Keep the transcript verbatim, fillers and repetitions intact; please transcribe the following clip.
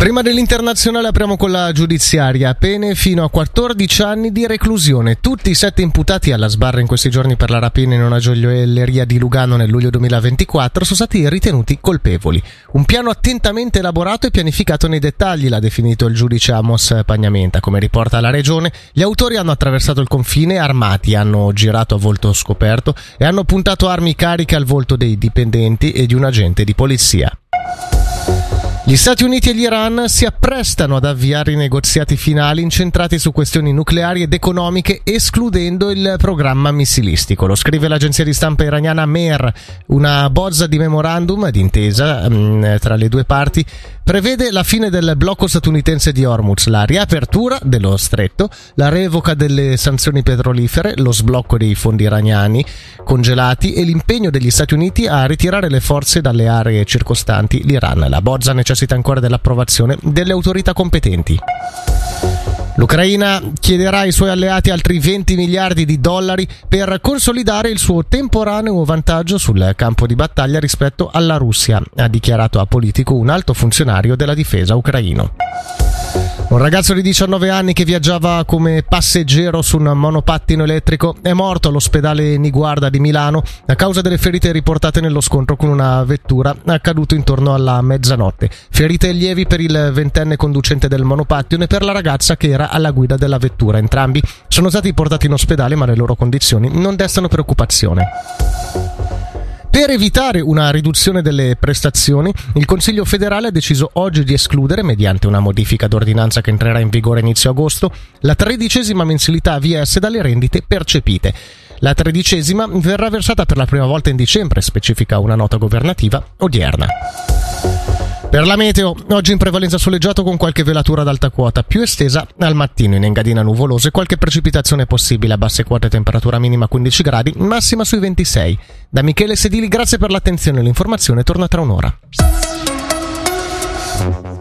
Prima dell'internazionale apriamo con la giudiziaria. Pene fino a quattordici anni di reclusione. Tutti i sette imputati alla sbarra in questi giorni per la rapina in una gioielleria di Lugano nel luglio duemilaventiquattro sono stati ritenuti colpevoli. Un piano attentamente elaborato e pianificato nei dettagli, l'ha definito il giudice Amos Pagnamenta. Come riporta la regione, gli autori hanno attraversato il confine armati, hanno girato a volto scoperto e hanno puntato armi cariche al volto dei dipendenti e di un agente di polizia. Gli Stati Uniti e l'Iran si apprestano ad avviare i negoziati finali incentrati su questioni nucleari ed economiche, escludendo il programma missilistico. Lo scrive l'agenzia di stampa iraniana Mehr. Una bozza di memorandum d'intesa mh, tra le due parti prevede la fine del blocco statunitense di Hormuz, la riapertura dello stretto, la revoca delle sanzioni petrolifere, lo sblocco dei fondi iraniani congelati e l'impegno degli Stati Uniti a ritirare le forze dalle aree circostanti l'Iran. La bozza necessita ancora dell'approvazione delle autorità competenti. L'Ucraina chiederà ai suoi alleati altri venti miliardi di dollari per consolidare il suo temporaneo vantaggio sul campo di battaglia rispetto alla Russia, ha dichiarato a Politico un alto funzionario della difesa ucraino. Un ragazzo di diciannove anni che viaggiava come passeggero su un monopattino elettrico è morto all'ospedale Niguarda di Milano a causa delle ferite riportate nello scontro con una vettura accaduto intorno alla mezzanotte. Ferite lievi per il ventenne conducente del monopattino e per la ragazza che era alla guida della vettura. Entrambi sono stati portati in ospedale, ma le loro condizioni non destano preoccupazione. Per evitare una riduzione delle prestazioni, il Consiglio federale ha deciso oggi di escludere, mediante una modifica d'ordinanza che entrerà in vigore inizio agosto, la tredicesima mensilità V S dalle rendite percepite. La tredicesima verrà versata per la prima volta in dicembre, specifica una nota governativa odierna. Per la meteo, oggi in prevalenza soleggiato con qualche velatura ad alta quota, più estesa al mattino, in engadina nuvoloso e qualche precipitazione possibile. A basse quote temperatura minima quindici gradi, massima sui ventisei. Da Michele Sedili, grazie per l'attenzione e l'informazione, torna tra un'ora.